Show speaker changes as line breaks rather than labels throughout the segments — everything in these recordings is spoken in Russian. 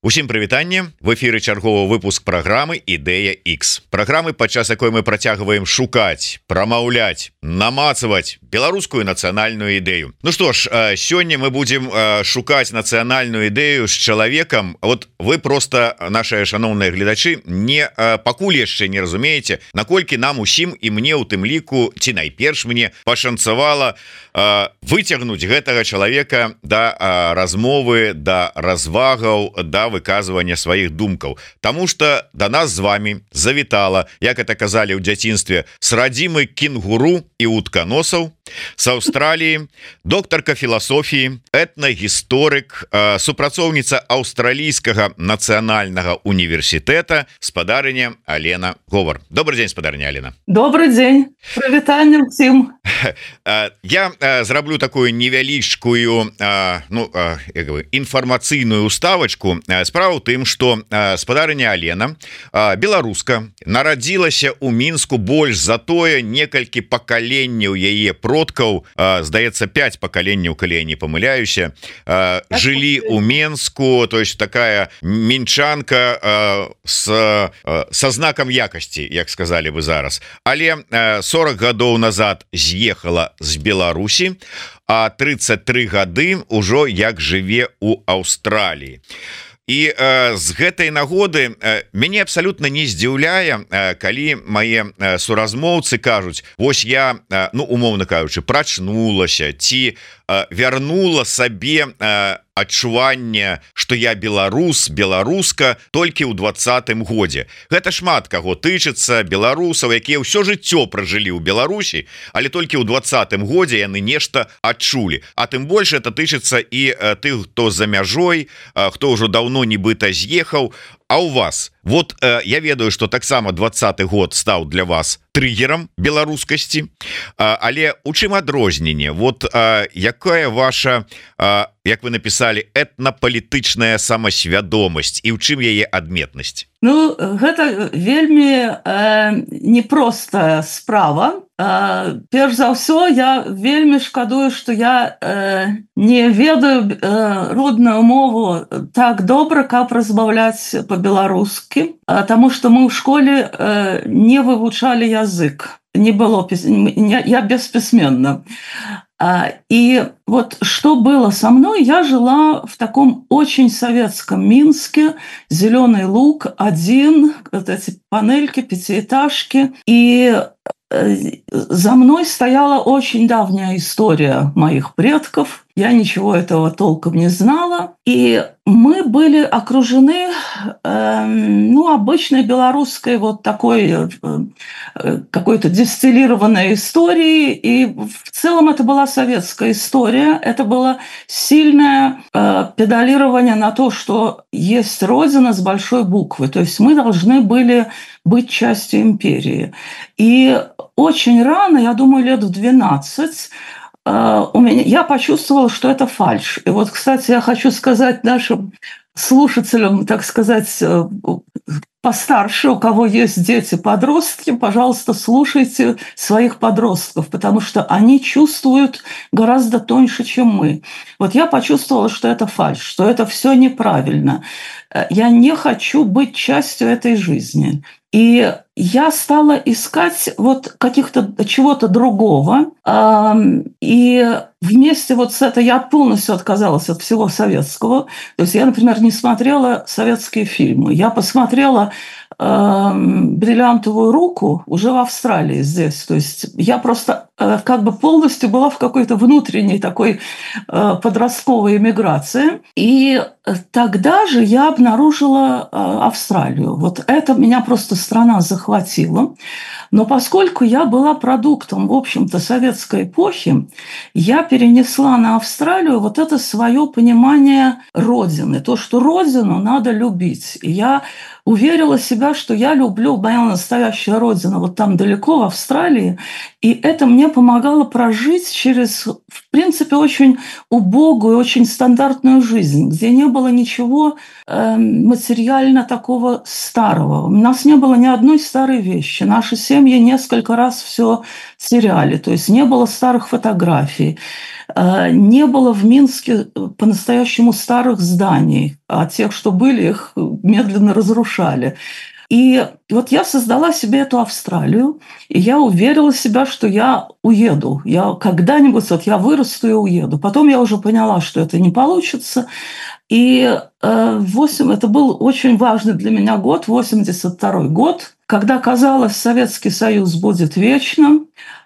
Усім прывітанне, в эфіры чарговы выпуск праграмы Ідэя X. Праграмы, падчас якой мы працягваем шукаць, прамаўляць, намацаваць беларускую нацыянальную ідэю. Ну што ж, сёння мы будзем шукаць нацыянальную ідэю з чалавекам. Вот вы просто, наши шаноўныя гледачы, не пакуль яшчэ не разумееце, наколькі нам усім і мне ў тым ліку, ці найперш мне пашанцавала выцягнуць гэтага чалавека да размовы, да развагаў, да выказывання сваіх думкаў. Таму што да нас з вами завітала, як это казалі ў дзяцінстве, с радзімы кенгуру і утканосаў, з Аўстраліі, доктарка філасофіі, этнагісторык, супрацоўніца аўстралійскага нацыянальнага універсітэта, спадарыня Алена Говор. Добрый дзень, спадарыня Алена.
Добрый дзень, прывітанне ўсім.
Я зраблю такую невялічкую інфармацыйную уставачку. Справа ў тым, што спадарыня Алена беларуска, нарадзілася ў Мінску, больш за тое некалькі пакаленняў яе продкаў, здаецца 5 пакаленняў, калі я не памыляюся, жылі ў Менску, то есть такая мінчанка са знакам якасці, як сказалі вы зараз. Але 40 гадоў назад з'ехала з Беларусі, а 33 гады ўжо як жыве ў Аўстраліі. І з гэтай нагоды мяне абсалютна не здзіўляе, калі мае суразмоўцы кажуць: вось я, умоўна кажучы, прачнулася ці вярнула сабе адчуванне, што я беларус, беларуска толькі ў 20-м годзе. Гэта шмат каго тычыцца, беларусаў, якія ўсё жыццё пражылі ў Беларусі, але толькі ў 20-м годзе яны нешта адчулі. А тым больш это тычыцца і тых, хто за мяжой, хто ўжо даўно нібыта з'ехаў. А у вас, вот я ведаю, что таксама 20-й год стаў для вас триггером беларускасці, але у чым адрозненне? Вот якая ваша, як вы написали, этнапалітычная самасвядомасць і ў чым яе адметнасць?
Ну, гэта вельмі непростая справа. Перш за ўсё, я вельмі шкадую, што я не ведаю родную мову так добра, каб размаўляць по-беларускі, таму што мы ў школе не вывучалі язык. Не было, я бесписьменна. И вот что было со мной, я жила в таком очень советском Минске, Зеленый луг, один, вот эти панельки, пятиэтажки, и за мной стояла очень давняя история моих предков. Я ничего этого толком не знала. И мы были окружены обычной белорусской вот такой какой-то дистиллированной историей. И в целом это была советская история. Это было сильное педалирование на то, что есть Родина с большой буквы. То есть мы должны были быть частью империи. И очень рано, я думаю, лет в 12, я почувствовала, что это фальшь. И вот, кстати, я хочу сказать нашим слушателям, так сказать, постарше, у кого есть дети-подростки, пожалуйста, слушайте своих подростков, потому что они чувствуют гораздо тоньше, чем мы. Вот я почувствовала, что это фальшь, что это все неправильно. Я не хочу быть частью этой жизни. И я стала искать вот каких-то чего-то другого. И вместе вот с этой я полностью отказалась от всего советского. То есть я, например, не смотрела советские фильмы. Я посмотрела «Бриллиантовую руку» уже в Австралии здесь. То есть я просто как бы полностью была в какой-то внутренней такой подростковой эмиграции. И тогда же я обнаружила Австралию. Вот это меня просто страна захватила. Но поскольку я была продуктом, в общем-то, советской эпохи, я перенесла на Австралию вот это свое понимание Родины. То, что Родину надо любить. И я уверила себя, что я люблю, моя настоящая Родина вот там далеко, в Австралии. И это мне помогало прожить через, в принципе, очень убогую, очень стандартную жизнь, где не было ничего материально такого старого. У нас не было ни одной старой вещи. Наши семьи несколько раз все теряли. То есть не было старых фотографий, не было в Минске по-настоящему старых зданий, а тех, что были, их медленно разрушали. И вот я создала себе эту Австралию, и я уверила себя, что я уеду. Я когда-нибудь, вот я вырасту и уеду. Потом я уже поняла, что это не получится. И это был очень важный для меня год, 82-й год, когда казалось, Советский Союз будет вечным,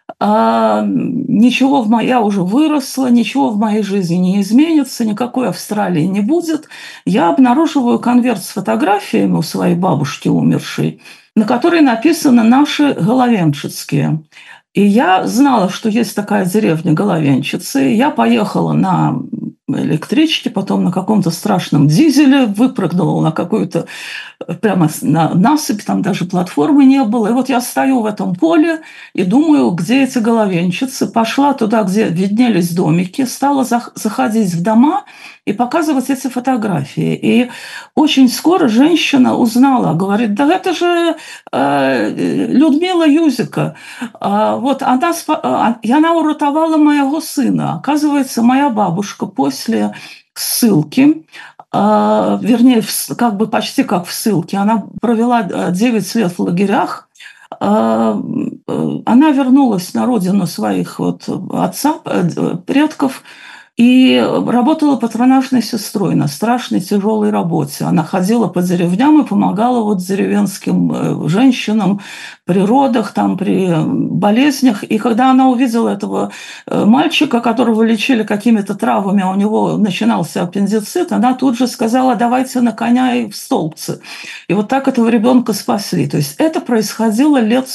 я уже выросла, ничего в моей жизни не изменится, никакой Австралии не будет. Я обнаруживаю конверт с фотографиями у своей бабушки умершей, на которой написано «Наши Головенчицкие». И я знала, что есть такая деревня Головенчицы. Я поехала на электричке, потом на каком-то страшном дизеле, выпрыгнула на какую-то прямо на насыпь, там даже платформы не было. И вот я стою в этом поле и думаю, где эти головенчицы. Пошла туда, где виднелись домики, стала заходить в дома и показывать эти фотографии. И очень скоро женщина узнала, говорит, да это же Людмила Юзика. И она уротовала моего сына. Оказывается, моя бабушка после ссылки, вернее, как бы почти как в ссылке, она провела 9 лет в лагерях, она вернулась на родину своих предков и работала патронажной сестрой на страшной тяжелой работе. Она ходила по деревням и помогала деревенским женщинам при родах, при болезнях. И когда она увидела этого мальчика, которого лечили какими-то травами, а у него начинался аппендицит, она тут же сказала, давайте на коня и в столбцы. И вот так этого ребенка спасли. То есть это происходило лет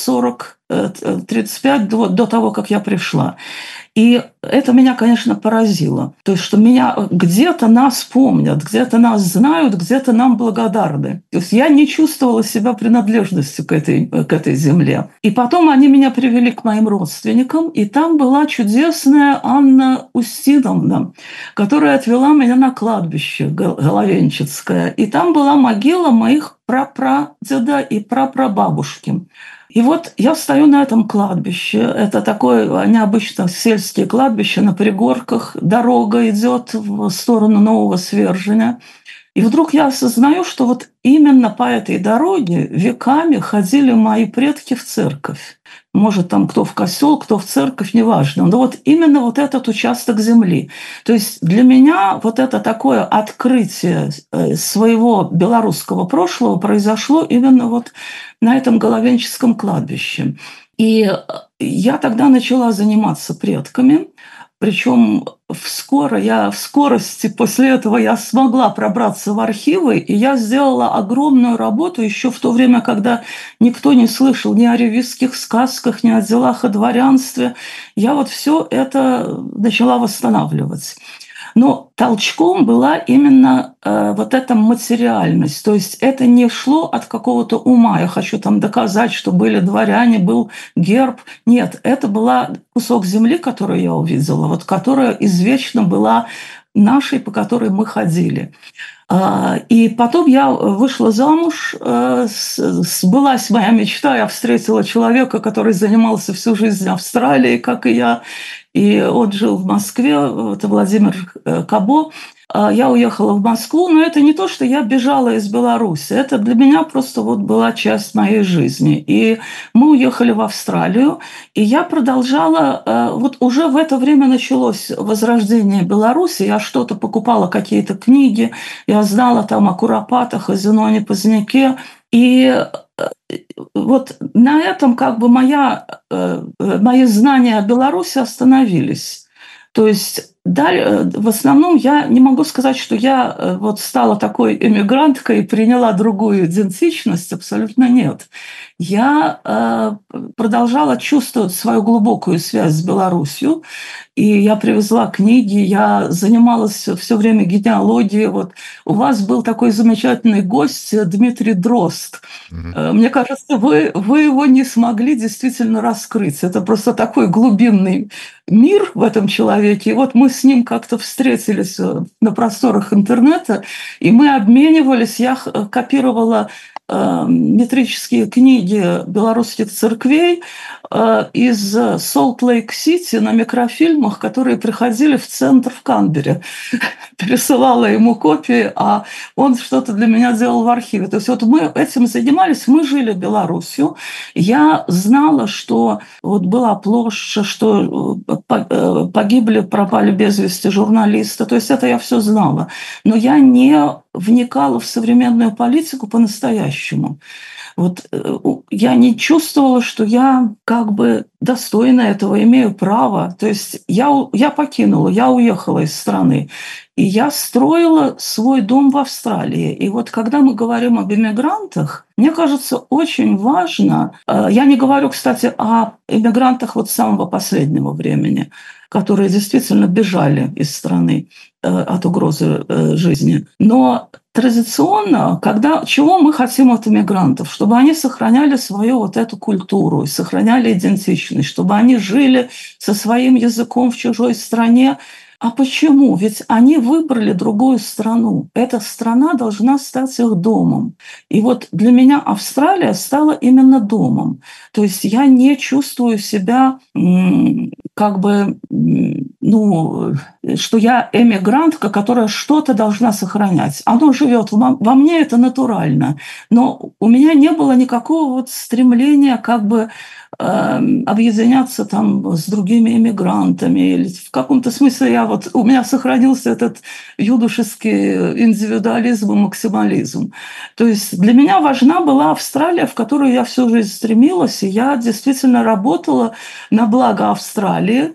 40-35 до того, как я пришла. И это меня, конечно, поразило. То есть, что где-то нас помнят, где-то нас знают, где-то нам благодарны. То есть я не чувствовала себя принадлежностью к этой земле. И потом они меня привели к моим родственникам, и там была чудесная Анна Устиновна, которая отвела меня на кладбище Головенчицкое. И там была могила моих прапрадеда и прапрабабушки. И вот я стою на этом кладбище. Это такое необычное сельское кладбище на пригорках. Дорога идет в сторону Нового Сверженя. И вдруг я осознаю, что именно по этой дороге веками ходили мои предки в церковь. Может, там кто в костел, кто в церковь, неважно. Но именно этот участок земли. То есть для меня это такое открытие своего белорусского прошлого произошло именно на этом Головенческом кладбище. И я тогда начала заниматься предками. Причем в скорости после этого я смогла пробраться в архивы, и я сделала огромную работу еще в то время, когда никто не слышал ни о ревизских сказках, ни о делах о дворянстве. Я все это начала восстанавливать. Но толчком была именно эта материальность. То есть это не шло от какого-то ума. Я хочу доказать, что были дворяне, был герб. Нет, это была кусок земли, который я увидела, которая извечно была нашей, по которой мы ходили. И потом я вышла замуж, сбылась моя мечта, я встретила человека, который занимался всю жизнь Австралией, как и я, и он жил в Москве, это Владимир Кабо. Я уехала в Москву, но это не то, что я бежала из Беларуси, это для меня просто была часть моей жизни. И мы уехали в Австралию, и я продолжала, уже в это время началось возрождение Беларуси, я что-то покупала, какие-то книги, я знала о Куропатах, о Зеноне Поздняке, и на этом мои знания о Беларуси остановились. То есть в основном я не могу сказать, что я вот стала такой эмигранткой и приняла другую идентичность, абсолютно нет. Я продолжала чувствовать свою глубокую связь с Беларусью, и я привезла книги, я занималась все время генеалогией. Вот у вас был такой замечательный гость Дмитрий Дрозд. Мне кажется, вы его не смогли действительно раскрыть. Это просто такой глубинный мир в этом человеке. И вот мы с ним как-то встретились на просторах интернета, и мы обменивались, я копировала метрические книги белорусских церквей из Солт-Лейк-Сити на микрофильмах, которые приходили в центр в Канберре. Пересылала ему копии, а он что-то для меня делал в архиве. То есть вот мы этим занимались, мы жили Беларусью. Я знала, что вот была площадь, что погибли, пропали без вести журналисты. То есть это я все знала. Но я не вникала в современную политику по-настоящему. Вот я не чувствовала, что я как бы достойна этого, имею право. То есть я покинула, я уехала из страны. И я строила свой дом в Австралии. И вот когда мы говорим об иммигрантах, мне кажется, очень важно, я не говорю, кстати, о иммигрантах вот самого последнего времени, которые действительно бежали из страны от угрозы жизни. Но традиционно, чего мы хотим от иммигрантов? Чтобы они сохраняли свою вот эту культуру, сохраняли идентичность, чтобы они жили со своим языком в чужой стране. А почему? Ведь они выбрали другую страну. Эта страна должна стать их домом. И вот для меня Австралия стала именно домом. То есть я не чувствую себя как бы, что я эмигрантка, которая что-то должна сохранять. Оно живет во мне, это натурально. Но у меня не было никакого вот стремления как бы объединяться там с другими иммигрантами. Или в каком-то смысле у меня сохранился этот юношеский индивидуализм и максимализм. То есть для меня важна была Австралия, в которую я всю жизнь стремилась, и я действительно работала на благо Австралии.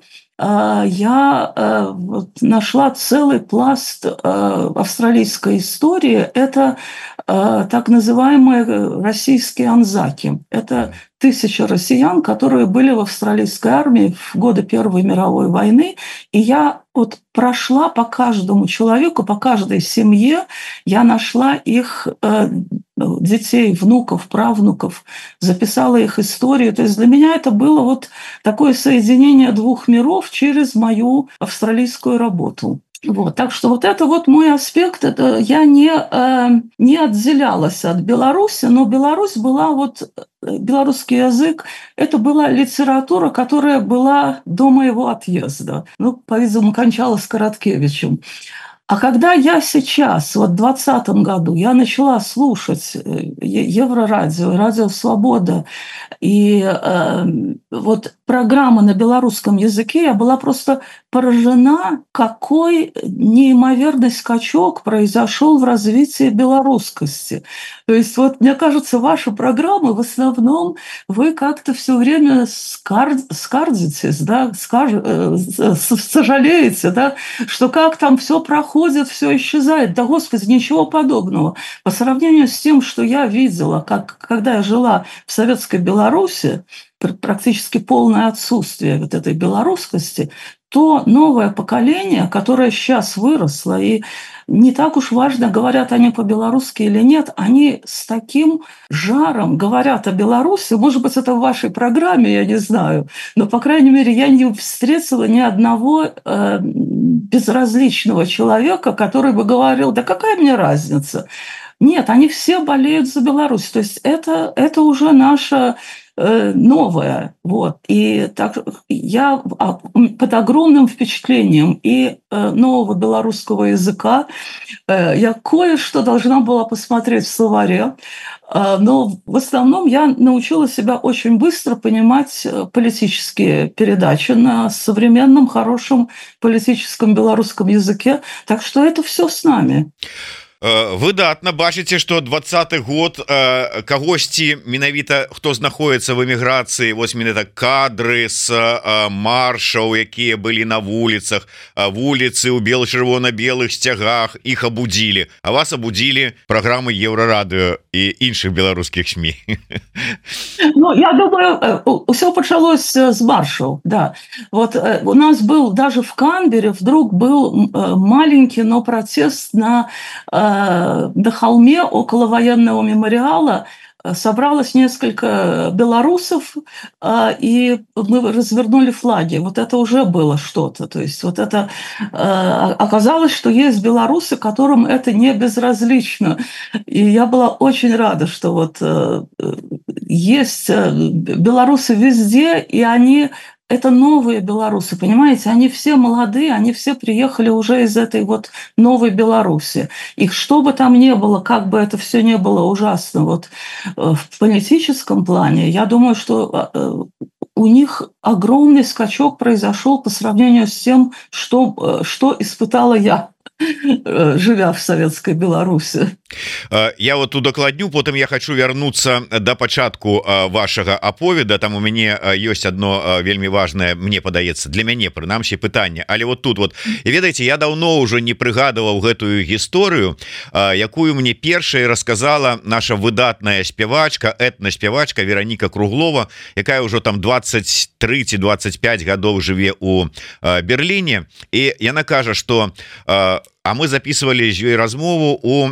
Я нашла целый пласт австралийской истории. Это так называемые российские анзаки. Это 1000 россиян, которые были в австралийской армии в годы Первой мировой войны. И я вот прошла по каждому человеку, по каждой семье, я нашла их детей, внуков, правнуков, записала их историю. То есть для меня это было вот такое соединение двух миров через мою австралийскую работу. Вот, так что вот это вот мой аспект. Это я не отделялась от Беларуси, но Беларусь была белорусский язык, это была литература, которая была до моего отъезда. По-видимому, кончалась Короткевичем. А когда я сейчас, в 2020 году, я начала слушать Еврорадио, Радио Свобода, и вот программа на белорусском языке, я была просто поражена, какой неимоверный скачок произошел в развитии белорусскости. То есть мне кажется, ваши программы в основном вы как-то все время скардитесь, да, сожалеете, да, что как там все проходит, все исчезает. Да, Господи, ничего подобного. По сравнению с тем, что я видела, когда я жила в советской Беларуси, практически полное отсутствие вот этой белорусскости, то новое поколение, которое сейчас выросло, и не так уж важно, говорят они по-белорусски или нет, они с таким жаром говорят о Беларуси. Может быть, это в вашей программе, я не знаю, но, по крайней мере, я не встретила ни одного безразличного человека, который бы говорил: да какая мне разница? Нет, они все болеют за Беларусь. То есть это уже наша новое. Вот. И так я под огромным впечатлением и нового белорусского языка. Я кое-что должна была посмотреть в словаре, но в основном я научила себя очень быстро понимать политические передачи на современном, хорошем политическом белорусском языке. Так что это все с нами.
Выдатна, бачыце, што 20-й год кагосьці менавіта хто знаходіцца в эміграцыі, вось менавіта кадры з маршаў, якія былі на вуліцах, вуліцы ў бел-чырвона-белых сцягах, іх абудзілі, а вас абудзілі праграмы Еўрарадыё і іншых беларускіх СМІ.
Ну, я думаю, все почалось с маршал, да. Вот у нас был даже в Канберре вдруг был маленький, но протест на холме около военного мемориала. Собралось несколько белорусов, и мы развернули флаги. Вот это уже было что-то. То есть вот это оказалось, что есть белорусы, которым это не безразлично. И я была очень рада, что вот есть белорусы везде, и они... Это новые белорусы, понимаете? Они все молодые, они все приехали уже из этой вот новой Беларуси. И что бы там ни было, как бы это все не было ужасно вот в политическом плане, я думаю, что у них огромный скачок произошел по сравнению с тем, что испытала я, живя в советской Беларуси.
Я вот удакладню, потым я хочу вярнуцца да пачатку вашага аповеда. Там у мяне ёсць одно вельмі важное, мне падаецца, для мяне прынамсі пытанне. Але вот тут вот, і ведаеце, я даўно ўжо не прыгадываў гэтую гісторыю, якую мне першай расказала наша выдатная спявачка, этнаспявачка Вераніка Круглова, якая ўжо там 23 ці 25 гадоў жыве у Берліне, і яна кажа, што а мы записывали з ёй размову у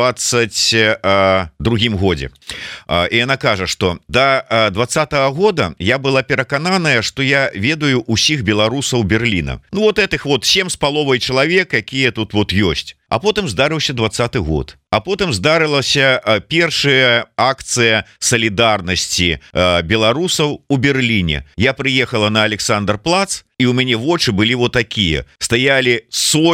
22-м годзе. І яна кажа, што да 20-го года я была перакананая, што я ведаю усіх беларусаў Берліна. Ну вот этих вот 7,5 чалавек, якія тут вот ёсць. А потым здарыўся 20-й год. А потым здарылася першая акцыя салідарнасці беларусаў у Берліне. Я приехала на Александр-плац, і у мяне вочы былі вот такія. Стаялі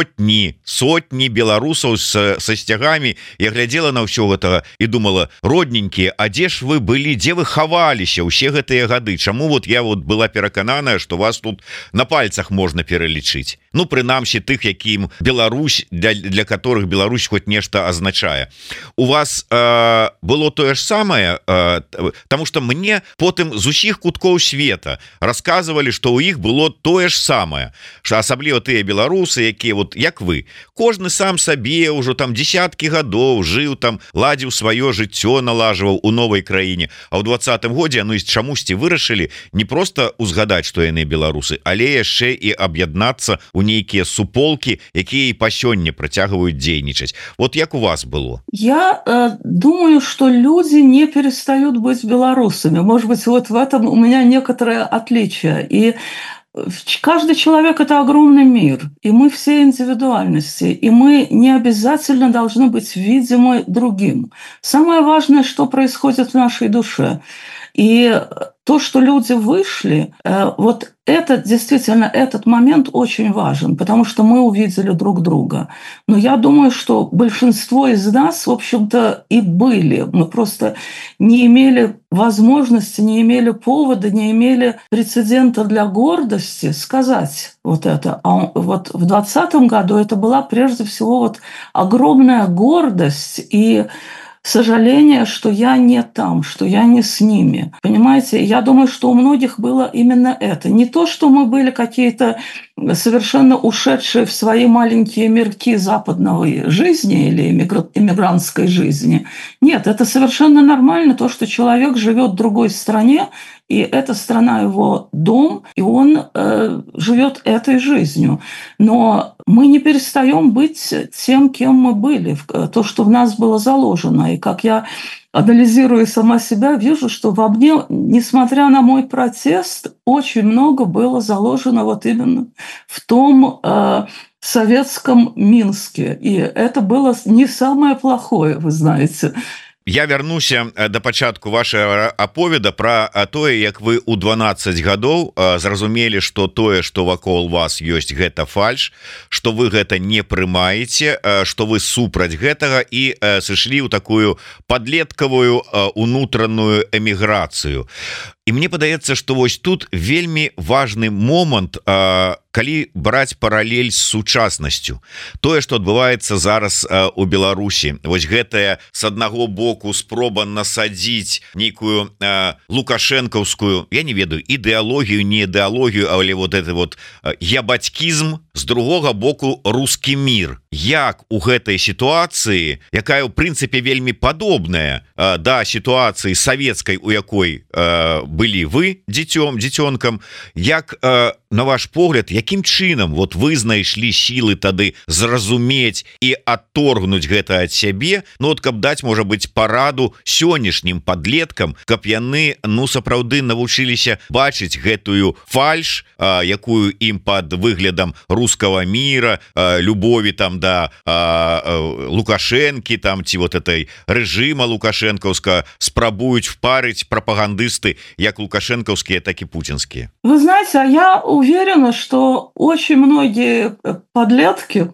сотні беларусаў са сцягамі. Я глядзела на ўсё гэтага і думала: родненькія, а дзе ж вы былі, дзе вы хаваліся ўсе гэтыя гады? Чаму вот я вот была перакананая, што вас тут на пальцах можна пералічыць? Ну, прынамсі тых, якім Беларусь, для которых Беларусь хоть нешта азначае. У вас было тое ж самае, потому что мне потым з усіх куткоў света расказвалі, што ў іх было тое ж самае, что асабліва тыя беларусы, якія вот як вы, кожны сам сабе ўжо там десяткі гадоў жыў там, ладзіў сваё жыццё, налажваў у новай краіне, а ў 20-м годзе ну і чамусьці вырашылі не просто узгадаць, што яны беларусы, але яшчэ і аб'яднацца у нейкія суполкі, якія і па сёння працягваюць дзейнічаць. Вот як у вас было?
Я думаю, что люди не перестают быть белорусами. Может быть, вот в этом у меня некоторое отличие. И каждый человек – это огромный мир, и мы все индивидуальности, и мы не обязательно должны быть видимы другим. Самое важное, что происходит в нашей душе. И то, что люди вышли, вот это действительно, этот момент очень важен, потому что мы увидели друг друга. Но я думаю, что большинство из нас, в общем-то, и были. Мы просто не имели возможности, не имели повода, не имели прецедента для гордости сказать вот это. А вот в 2020 году это была прежде всего вот огромная гордость и сожаление, что я не там, что я не с ними. Понимаете, я думаю, что у многих было именно это. Не то, что мы были какие-то совершенно ушедшие в свои маленькие мирки западной жизни или иммигрантской жизни. Нет, это совершенно нормально, то, что человек живет в другой стране, и эта страна его дом, и он живет этой жизнью. Но мы не перестаем быть тем, кем мы были, то, что в нас было заложено. И как я, анализируя сама себя, вижу, что во мне, несмотря на мой протест, очень много было заложено вот именно в том советском Минске. И это было не самое плохое, вы знаете.
Я вярнуся да пачатку вашага аповеда пра тое, як вы ў 12 гадоў зразумелі, што тое, што вакол вас ёсць, гэта фальш, што вы гэта не прымаеце, што вы супраць гэтага і сышлі ў такую падлеткавую унутраную эміграцыю. І мне падаецца, што вось тут вельмі важны момант калі браць паралель з сучаснасцю, тое, што адбываецца зараз у Беларусі, вось гэтая с аднаго боку спроба насадзіць нейкую лукашэнкаўскую, я не ведаю, ідэалогію, не ідэалогію, але вот это вот ябацькізм, з другога боку рускі мір. Як у гэтай сітуацыі, якая ў прынцыпе вельмі падобная да сітуацыі савецкай, у якой былі вы дзіцёнкам, як на ваш погляд, якім чынам вот вы знайшлі сілы тады зразумець і адторгнуць гэта ад сябе, ну вот каб даць, можа быць, параду сённяшнім падлеткам, каб яны сапраўды навучыліся бачыць гэтую фальш, якую ім пад выглядам рускага міра, любові там да Лукашэнкі там ці вот этой рэжыма лукашэнкаўска спрабуюць впарыць прапагандысты як лукашэнкаўскія, так і путинские.
Вы знаете, а я уверена, что очень многие подростки,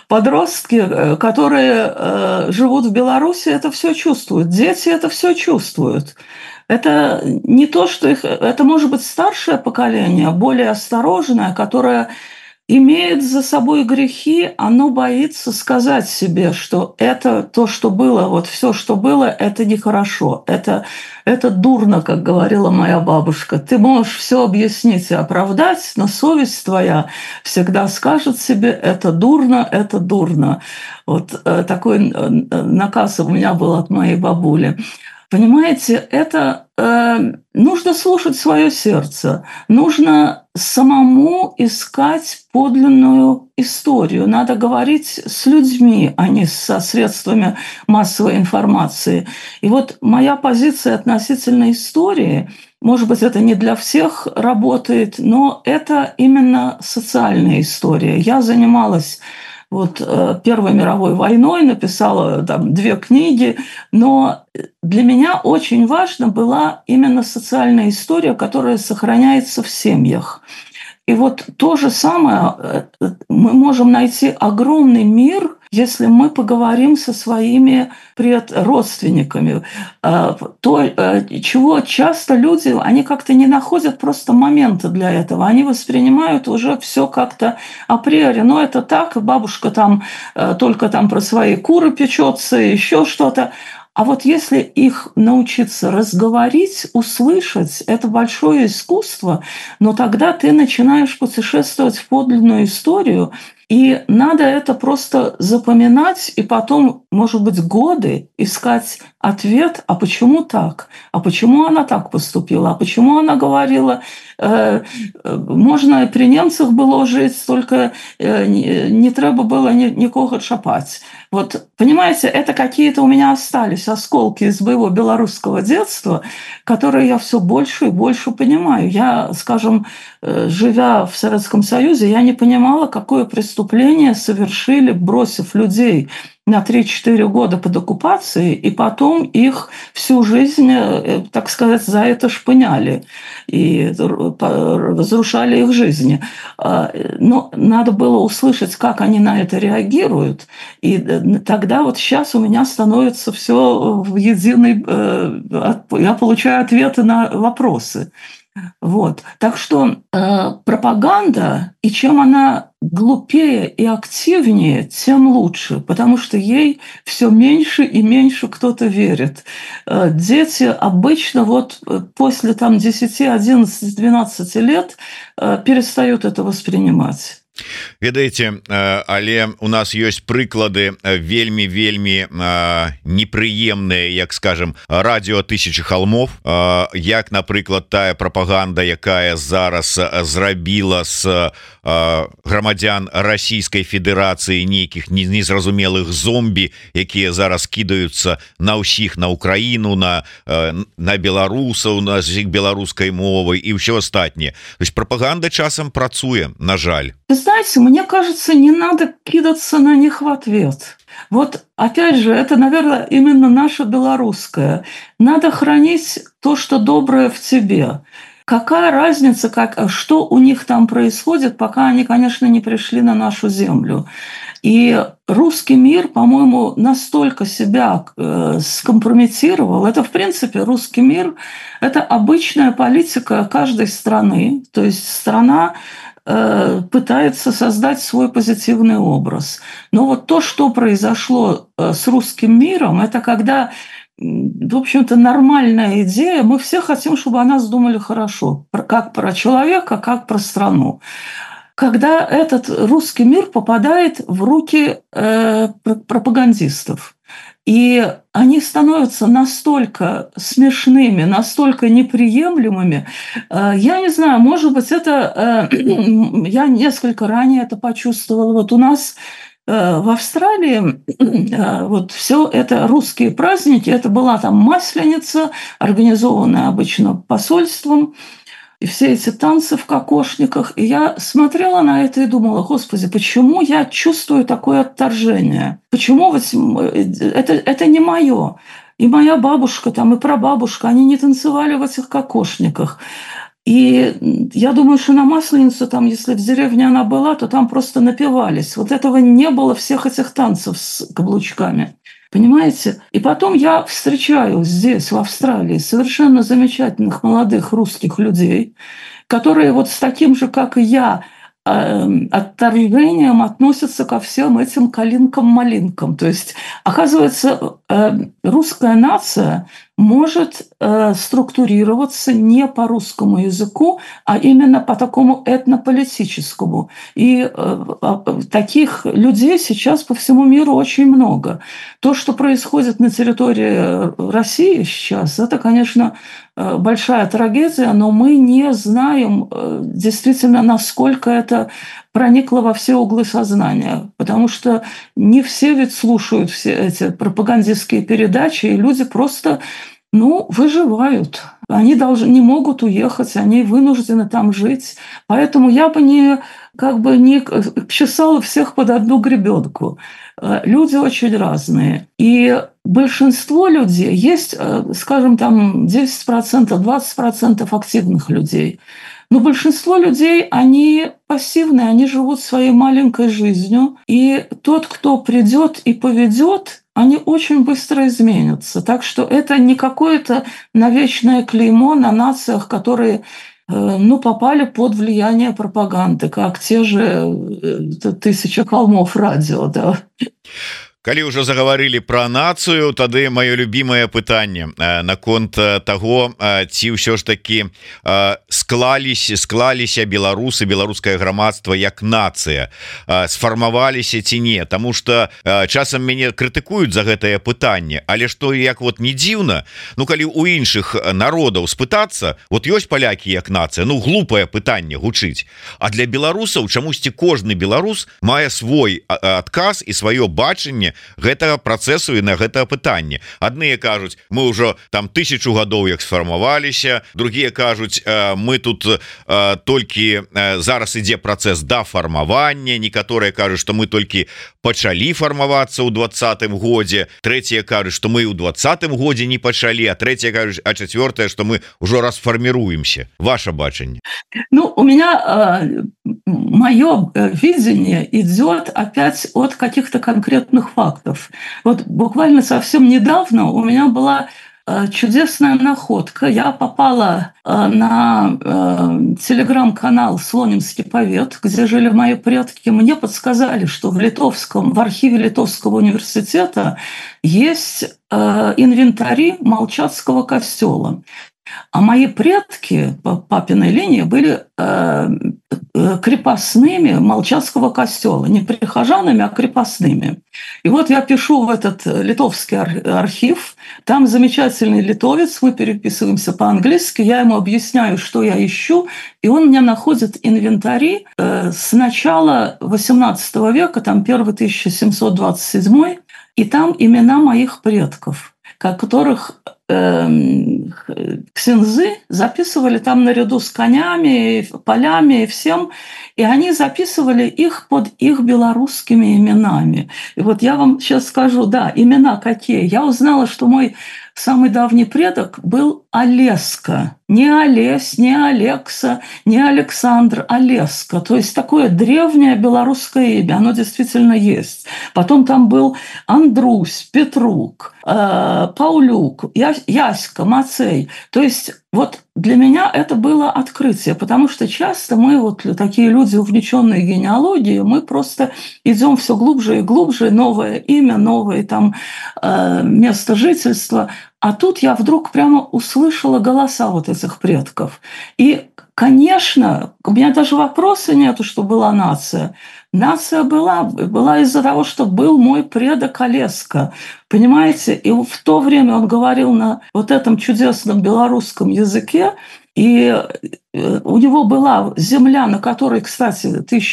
которые живут в Беларуси, это все чувствуют. Дети это все чувствуют. Это не то, что это может быть старшее поколение, более осторожное, которое имеет за собой грехи, оно боится сказать себе, что это то, что было, вот все, что было, это нехорошо, это дурно, как говорила моя бабушка. Ты можешь все объяснить и оправдать, но совесть твоя всегда скажет себе, это дурно, это дурно. Вот такой наказ у меня был от моей бабули. Понимаете, это нужно слушать свое сердце, нужно самому искать подлинную историю, надо говорить с людьми, а не со средствами массовой информации. И вот моя позиция относительно истории, может быть, это не для всех работает, но это именно социальная история. Я занималась Первой мировой войной, написала там 2 книги, но для меня очень важна была именно социальная история, которая сохраняется в семьях. И вот то же самое, мы можем найти огромный мир, если мы поговорим со своими родственниками. То, чего часто люди, они как-то не находят просто момента для этого. Они воспринимают уже все как-то априори. Но это так, бабушка там только там про свои куры печется, еще что-то. А вот если их научиться разговорить, услышать, это большое искусство, но тогда ты начинаешь путешествовать в подлинную историю, и надо это просто запоминать и потом, может быть, годы искать ответ, а почему так? А почему она так поступила? А почему она говорила, можно и при немцах было жить, только не треба было никого шапать. Вот, понимаете, это какие-то у меня остались осколки из моего белорусского детства, которые я все больше и больше понимаю. Я, скажем, живя в Советском Союзе, я не понимала, какое преступление совершили, бросив людей на 3-4 года под оккупацией, и потом их всю жизнь, так сказать, за это шпыняли и разрушали их жизни. Но надо было услышать, как они на это реагируют, и тогда вот сейчас у меня становится все в единый... Я получаю ответы на вопросы. Вот. Так что пропаганда, и чем она глупее и активнее, тем лучше, потому что ей все меньше и меньше кто-то верит. Дети обычно вот после там, 10, 11, 12 лет перестают это воспринимать.
Ведаеце, але у нас ёсць прыклады вельмі непрыемныя, як скажем, радио тысячи холмов, як, напрыклад, тая прапаганда, якая зараз зрабіла з грамадзян Расійскай Федэрацыі нейкіх незразумелых зомбі, якія зараз кідаюцца на ўсіх, на Украіну, на беларусаў, на язык беларускай мовы і ўсё астатняе. То есть прапаганда часам працуе, на жаль.
Вы знаете, мне кажется, не надо кидаться на них в ответ. Вот опять же, это, наверное, именно наше белорусское. Надо хранить то, что доброе в тебе. Какая разница, что у них там происходит, пока они, конечно, не пришли на нашу землю. И русский мир, по-моему, настолько себя скомпрометировал. Это, в принципе, русский мир – это обычная политика каждой страны. То есть страна пытается создать свой позитивный образ. Но вот то, что произошло с русским миром, это когда, в общем-то, нормальная идея. Мы все хотим, чтобы о нас думали хорошо, как про человека, как про страну. Когда этот русский мир попадает в руки пропагандистов, и они становятся настолько смешными, настолько неприемлемыми. Я не знаю, может быть, это... Я несколько ранее это почувствовала. Вот у нас в Австралии вот все это русские праздники, это была там Масленица, организованная обычно посольством, и все эти танцы в кокошниках. И я смотрела на это и думала: Господи, почему я чувствую такое отторжение? Почему вот это не мое? И моя бабушка там, и прабабушка, они не танцевали в этих кокошниках. И я думаю, что на Масленицу, там, если в деревне она была, то там просто напивались. Вот этого не было, всех этих танцев с каблучками. Понимаете? И потом я встречаю здесь, в Австралии, совершенно замечательных молодых русских людей, которые вот с таким же, как и я, отторжением относятся ко всем этим калинкам-малинкам. То есть, оказывается, русская нация может структурироваться не по русскому языку, а именно по такому этнополитическому. И таких людей сейчас по всему миру очень много. То, что происходит на территории России сейчас, это, конечно, большая трагедия, но мы не знаем действительно, насколько это проникло во все углы сознания. Потому что не все ведь слушают все эти пропагандистские передачи, и люди просто выживают. Они не могут уехать, они вынуждены там жить. Поэтому я бы не чесала всех под одну гребенку. Люди очень разные. И большинство людей, есть, скажем, там 10%, 20% активных людей. Но большинство людей, они пассивные, они живут своей маленькой жизнью. И тот, кто придет и поведет, они очень быстро изменятся. Так что это не какое-то навечное клеймо на нациях, которые попали под влияние пропаганды, как те же «Тысяча холмов радио». Да.
Калі ўжо заговорили про нацию, тады маё любимое пытанне наконт того, ці ўсё ж таки склаліся беларусы, беларускае грамадства як нацыя, сфармаваліся ці не, тому что часам мяне крытыкуюць за гэтае пытанне, але што як вот не дзіўна, калі у іншых народаў спытацца, вот ёсць палякі як нацыя, глупае пытанне гучыць, а для беларусаў чамусьці кожны беларус мае свой адказ і сваё бачанне гэтага працэсу і на гэта пытанне. Адныя кажуць, мы ўжо там 1000 гадоў як сфармаваліся, другія кажуць, мы тут толькі зараз ідзе працэс дафармавання, некаторыя кажуць, што мы толькі пачалі фармавацца ў 20-м годзе, трэція кажуць, што мы ў 20-м годзе не пачалі, а трэція кажуць, а чацвёртае, што мы ўжо расфармируемся. Ваше бачанне?
У меня мое видение идет опять от каких-то конкретных фактов. Вот буквально совсем недавно у меня была чудесная находка. Я попала на телеграм-канал «Слонимский повет», где жили мои предки. Мне подсказали, что в архиве Литовского университета есть инвентари Молчатского костела. А мои предки по папиной линии были крепостными Молчатского костела. Не прихожанами, а крепостными. И вот я пишу в этот литовский архив. Там замечательный литовец, мы переписываемся по-английски. Я ему объясняю, что я ищу. И он мне находит инвентари с начала XVIII века, там первый 1727, и там имена моих предков, которых ксензы записывали там наряду с конями, полями и всем, и они записывали их под их белорусскими именами. И вот я вам сейчас скажу, да, имена какие. Я узнала, что мой самый давний предок был Олеска. Не Олесь, не Алекса, не Александр, Олеска. То есть такое древнее белорусское имя, оно действительно есть. Потом там был Андрусь, Петрук, Паулюк, Яська, Мацей. То есть вот для меня это было открытие, потому что часто мы, вот такие люди, увлеченные генеалогией, мы просто идем все глубже и глубже, новое имя, новое там место жительства. А тут я вдруг прямо услышала голоса вот этих предков. И, конечно, у меня даже вопроса нету, что была нация. Нация была из-за того, что был мой предок Олеска. Понимаете? И в то время он говорил на вот этом чудесном белорусском языке, и у него была земля, на которой, кстати,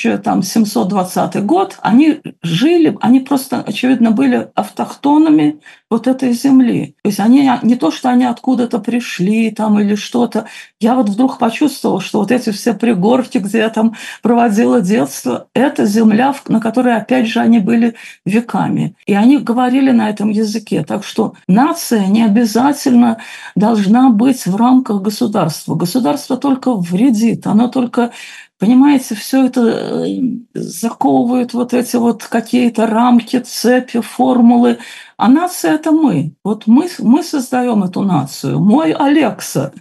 1720 год, они жили, они просто, очевидно, были автохтонами вот этой земли. То есть они не то, что они откуда-то пришли там или что-то. Я вот вдруг почувствовала, что вот эти все пригорки, где я там проводила детство, это земля, на которой, опять же, они были веками. И они говорили на этом языке. Так что нация не обязательно должна быть в рамках государства. Государство только вредит, оно только, понимаете, все это заковывает вот эти вот какие-то рамки, цепи, формулы. А нация – это мы. Вот мы создаем эту нацию. Мой Алекса.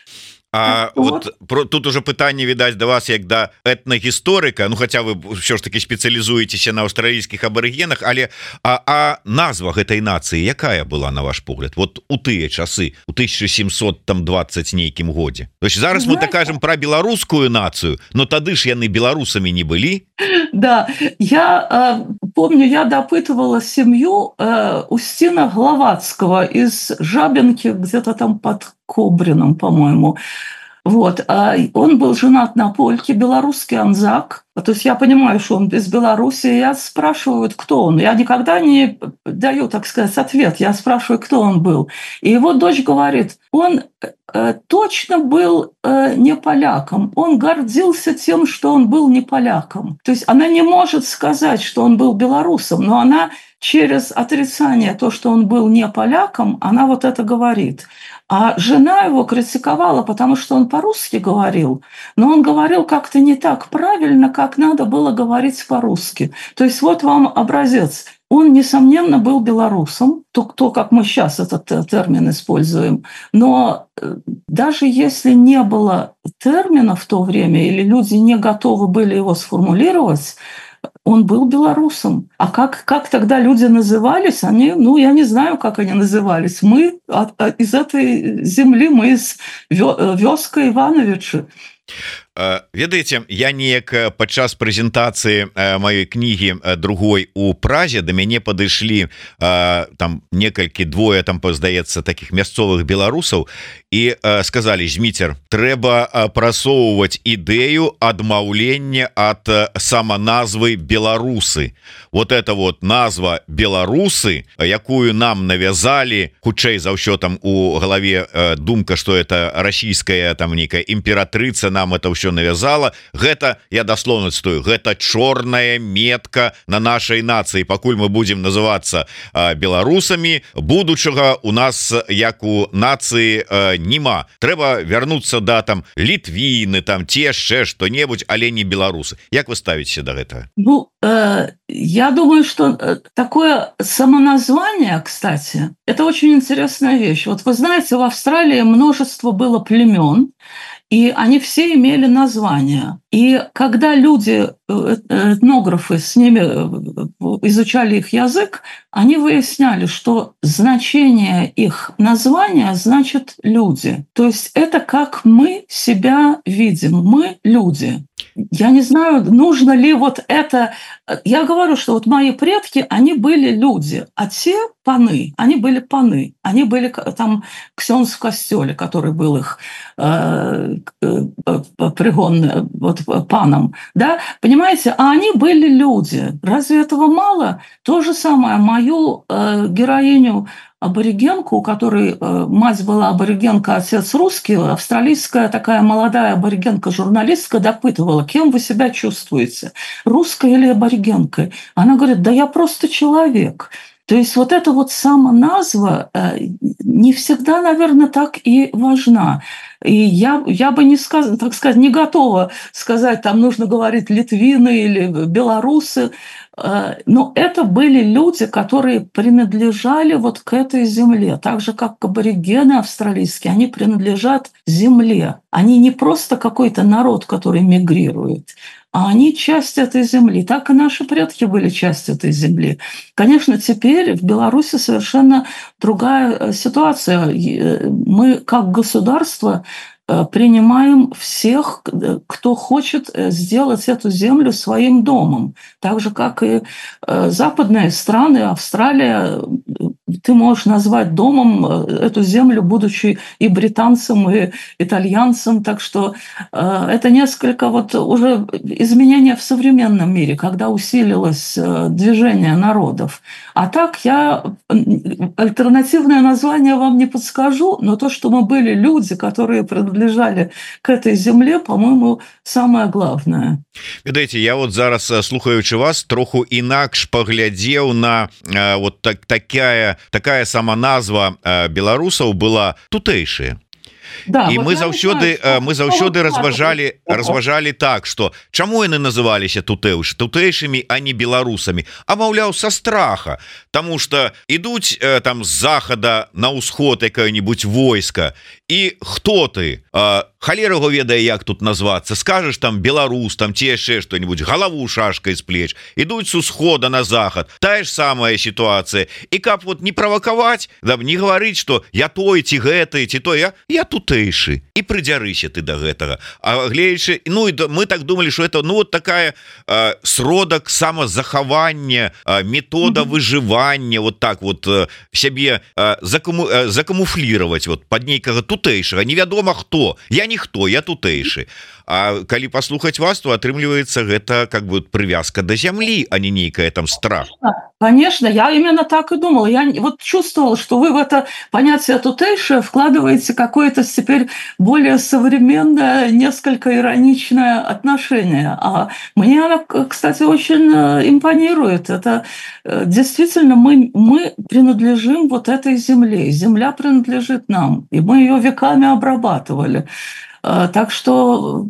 А вот тут уже пытанне відаць да вас як да этнагісторыка, ну хотя вы все ж таки спецыялізуецеся на аўстралійскіх абарыгенах, але назва гэтай нацыі якая была, на ваш погляд, вот у тыя часы, у 1720 нейкім годзе? То есть зараз мы так кажам про беларускую нацыю, но тады ж яны беларусамі не былі.
Да, я помню, я допытывала семью Устина Гловацкого из Жабинки, где-то там под Кобрином, по-моему. Вот. Он был женат на польке, белорусский анзак. То есть я понимаю, что он из Беларуси. Я спрашиваю, кто он. Я никогда не даю, так сказать, ответ. Я спрашиваю, кто он был. И его дочь говорит, он точно был не поляком. Он гордился тем, что он был не поляком. То есть она не может сказать, что он был белорусом, но она через отрицание то, что он был не поляком, она вот это говорит. А жена его критиковала, потому что он по-русски говорил, но он говорил как-то не так правильно, как надо было говорить по-русски. То есть вот вам образец. Он, несомненно, был белорусом, то, как мы сейчас этот термин используем. Но даже если не было термина в то время, или люди не готовы были его сформулировать, он был белорусом. А как тогда люди назывались? Они, я не знаю, как они назывались. Мы из этой земли, мы из вёска Ивановича.
Ведаеце, я неяк падчас прэзентацыі маёй кнігі другой у Празе да мяне падышлі там двое там здаецца таких мясцовых беларусаў і сказалі: Зміцер, трэба прасоўваць ідэю адмаўлення ад саманазвы беларусы. Вот это вот назва беларусы, якую нам навязалі, хутчэй за ўсё там у галаве думка, что это расійская там нейкая імператрыца нам это ўсё навязала. Гэта, я дасловна цытую, гэта чорная метка на нашай нацыі. Пакуль мы будем называцца беларусамі, будучага у нас як у нацыі нема. Трэба вярнуцца да там літвіны, там ці яшчэ што-небудзь, але не беларусы. Як вы ставіцеся да гэтага?
Я думаю, что такое самоназвание, кстати, это очень интересная вещь. Вот вы знаете, в Австралии множество было племен, и они все имели названия. И когда люди, этнографы, с ними изучали их язык, они выясняли, что значение их названия значит «люди». То есть это как мы себя видим, мы люди. Я не знаю, нужно ли вот это... Я говорю, что вот мои предки, они были люди, а те паны, они были паны. Они были там ксёнз в костёле, который был их пригонным вот, паном. Да? Понимаете? А они были люди. Разве этого мало? То же самое. Мою героиню аборигенку, у которой мать была аборигенка, отец русский, австралийская такая молодая аборигенка-журналистка допытывала, кем вы себя чувствуете, русской или аборигенкой? Она говорит, да я просто человек. То есть вот эта вот самоназва не всегда, наверное, так и важна. И я бы не так сказать, не готова сказать, там нужно говорить литвины или белорусы. Но это были люди, которые принадлежали вот к этой земле, так же, как аборигены австралийские, они принадлежат земле. Они не просто какой-то народ, который мигрирует, а они часть этой земли. Так и наши предки были часть этой земли. Конечно, теперь в Беларуси совершенно другая ситуация. Мы как государство принимаем всех, кто хочет сделать эту землю своим домом. Так же, как и западные страны, Австралия, ты можешь назвать домом эту землю, будучи и британцем, и итальянцем. Так что это несколько вот уже изменения в современном мире, когда усилилось движение народов. А так я альтернативное название вам не подскажу, но то, что мы были люди, которые принадлежали к этой земле, по-моему, самое главное.
Ведаеце, я вот зараз, слухаючы вас, троху інакш паглядзеў на вот такая сама назва беларусаў была тутэйшыя.
Да,
і
вот
мы заўсёды разважалі так, что чаму яны называліся тутэйшымі, а не беларусамі, а маўляў, са страха, тому что ідуць там з захада на ўсход якое-нибудь войска, і хто ты, халера его ведае, як тут назвацца, скажешь там беларус, там ці яшчэ что-нибудь, галаву шашкой з плеч, ідуць с усхода на захад, тая ж самая ситуация, і каб вот не правакаваць, да, не гаварыць, что я той ці гэты, ці то я тутэйшы, і прыдзярыся ты до гэтага. А гледзячы, ну і мы так думали, что это ну вот такая сродак самазахавання, метода выжывання, вот так вот сябе закамуфлировать вот под нейкага тутэйшага, невядома хто, я ніхто, я тутэйшы. А калі паслухаць вас, то атрымліваецца гэта как бы привязка до зямлі, а не нейкая там страх.
Конечно, я именно так и думала. Я вот чувствовала, что вы в это понятие тутэйшее вкладываете какое-то теперь более современное, несколько ироничное отношение. А мне она, кстати, очень импонирует. Это действительно мы принадлежим вот этой земле. Земля принадлежит нам, и мы ее веками обрабатывали. Так что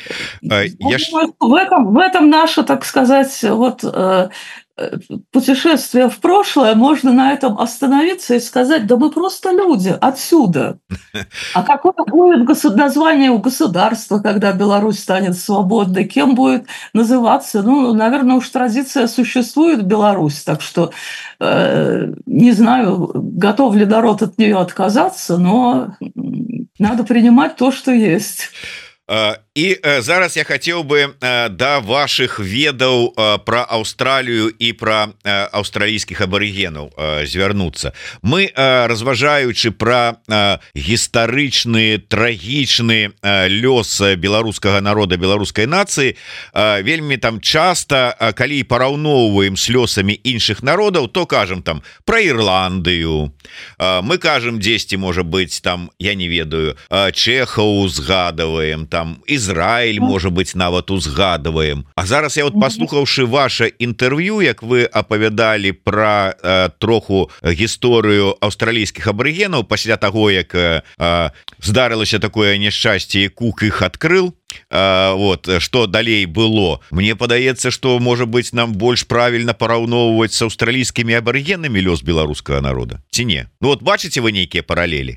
в этом наше, так сказать, вот путешествие в прошлое, можно на этом остановиться и сказать, да мы просто люди отсюда. А какое будет название у государства, когда Беларусь станет свободной? Кем будет называться? Ну, наверное, уж традиция существует Беларусь, так что не знаю, готов ли народ от нее отказаться, но надо принимать то, что есть.
І зараз я хацеў бы да ваших ведаў про Аўстралію і про аўстралійскіх абарыгенаў звярнуцца. Мы, разважаючы про гістарычны трагічны лёс беларускага народа, беларускай нацыі, вельмі там часта, калі параўноўваем с лёсамі іншых народаў, то кажам там про Ірландыю, мы кажам дзесьці, можа быть, там, я не ведаю, Чэхаў узгадываем, там Ізраиль, можа быть, нават узгадываем. А зараз я вот, паслухаўшы ваше інтэрв'ю, як вы апавядалі про троху гісторыю аўстралійскіх абарыгенаў пасля таго, як здарылася такое няшчасце, Кук іх адкрыл, вот, что далей было, мне падаецца, что, может быть, нам больш правильно параўноўваць с аўстралійскімі абарыгенамі лёс беларускага народа, ці не? Ну вот бачыце вы нейкія параллели?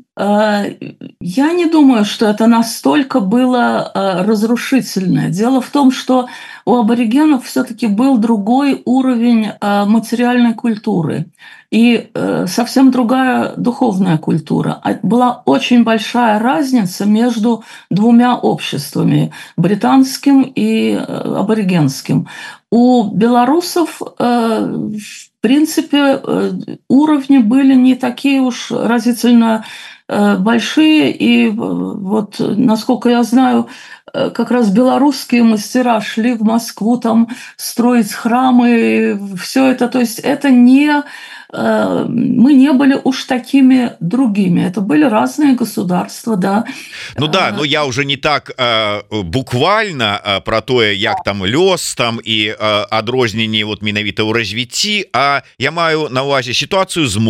Я не думаю, что это настолько было разрушительное. Дело в том, что у аборигенов все-таки был другой уровень материальной культуры и совсем другая духовная культура. Была очень большая разница между двумя обществами, британским и аборигенским. У белорусов, в принципе, уровни были не такие уж разительно большие, и вот, насколько я знаю, как раз белорусские мастера шли в Москву там строить храмы, все это, то есть это не... Мы не были уж такими другими. Это были разные государства, да.
Ну да, но я уже не так буквально про тое, як там лёс там і адрозненні вот менавіта ў развіцці, а я маю на увазе сітуацыю з мовай.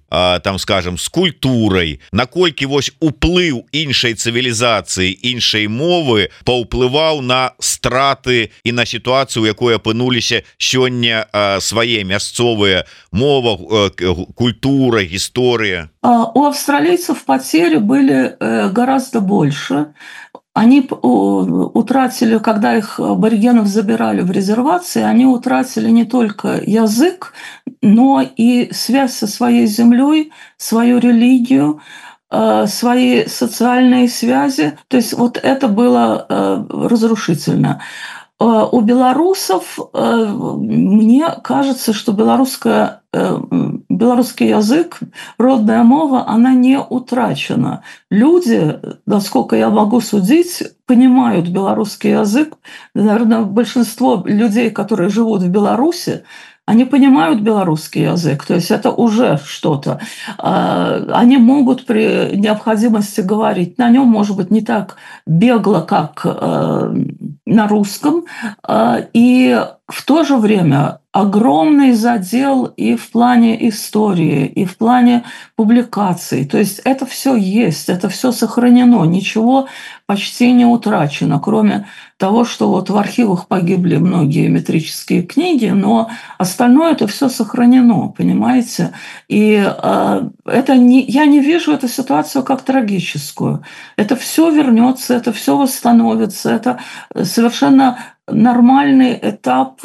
там скажем с культурай, наколькі вось уплыў іншай цывілізацыі, іншай мовы паўплываў на страты і на сітуацыю, у якой апынуліся сёння свае мясцовыя мова, культура, гісторыя?
У австралийцев потери были гораздо больше. Они утратили, когда их аборигенов забирали в резервации, они утратили не только язык, но и связь со своей землей, свою религию, свои социальные связи. То есть вот это было разрушительно. У белорусов, мне кажется, что белорусский язык, родная мова, она не утрачена. Люди, насколько я могу судить, понимают белорусский язык. Наверное, большинство людей, которые живут в Беларуси, они понимают белорусский язык, то есть это уже что-то. Они могут при необходимости говорить на нем, может быть, не так бегло, как на русском, и в то же время огромный задел и в плане истории, и в плане публикаций. То есть это все есть, это все сохранено, ничего почти не утрачено, кроме того, что вот в архивах погибли многие метрические книги, но остальное это все сохранено, понимаете? И это я не вижу эту ситуацию как трагическую. Это все вернется, это все восстановится, это совершенно нормальный этап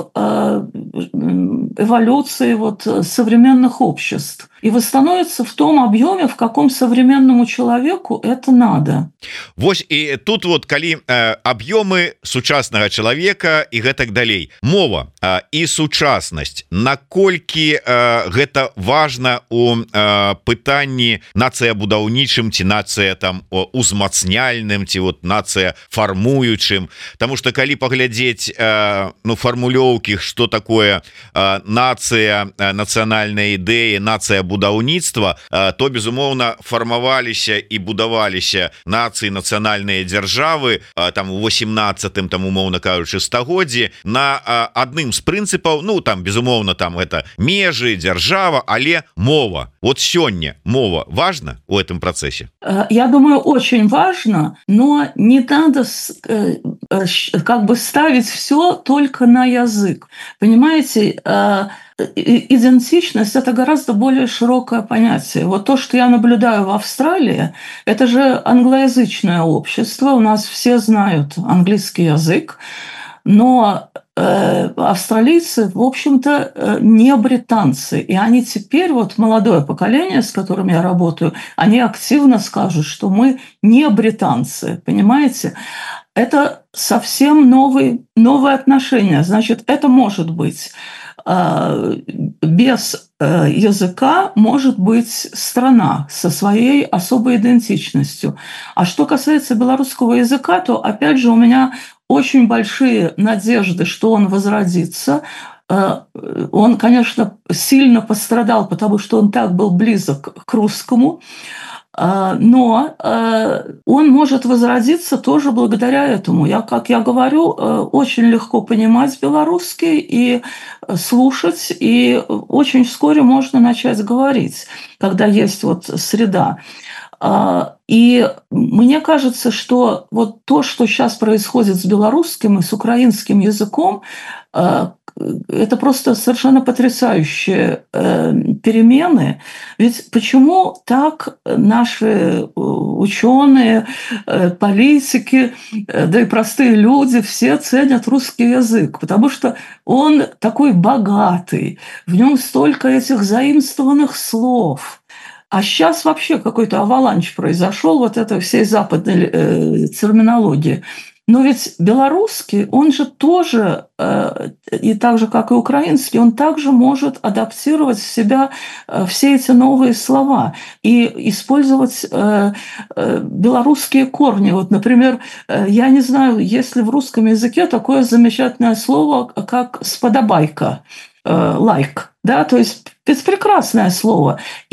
эволюции вот современных обществ. И восстановится в том объеме, в каком современному человеку это надо.
Вось і тут вот калі аб'ёмы сучаснага чалавека і гэтак далей, мова і сучаснасць, наколькі гэта важна у пытанні нацыябудаўнічым ці нацыя там узмацняльным ці вот нацыя фармуючым, тому что калі паглядзець фармулёўкі, что такое нацыя, нацыянальная ідэя, нацыя будаўніцтва, то безумоўна фармаваліся і будаваліся нацыі, нацыянальныя дзяржавы там у 18-м, там умоўна кажучы стагоддзі на адным з прынцыпаў, там безумоўна там это межы, дзяржава, але мова. Вот сёння мова важна у этом процессе?
Я думаю, очень важно, но не надо как бы ставить все только на язык. Понимаете, идентичность – это гораздо более широкое понятие. Вот то, что я наблюдаю в Австралии, это же англоязычное общество, у нас все знают английский язык, но австралийцы, в общем-то, не британцы. И они теперь, вот молодое поколение, с которым я работаю, они активно скажут, что мы не британцы, понимаете? Это совсем новое отношение. Значит, это может быть без языка, может быть страна со своей особой идентичностью. А что касается белорусского языка, то, опять же, у меня очень большие надежды, что он возродится. Он, конечно, сильно пострадал, потому что он так был близок к русскому, но он может возродиться тоже благодаря этому. Как я говорю, очень легко понимать белорусский и слушать, и очень вскоре можно начать говорить, когда есть вот среда. И мне кажется, что вот то, что сейчас происходит с белорусским и с украинским языком, это просто совершенно потрясающие перемены. Ведь почему так наши ученые, политики, да и простые люди все ценят русский язык? Потому что он такой богатый, в нем столько этих заимствованных слов. А сейчас вообще какой-то аваланч произошел вот этой всей западной терминологии. Но ведь белорусский, он же тоже, и так же, как и украинский, он также может адаптировать в себя все эти новые слова и использовать белорусские корни. Вот, например, я не знаю, есть ли в русском языке такое замечательное слово, как «сподобайка», «лайк». Да, то есть это прекрасное слово. И